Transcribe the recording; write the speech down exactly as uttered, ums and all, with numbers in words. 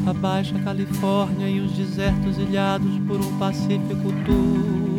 a Baixa Califórnia e os desertos ilhados por um Pacífico Tour.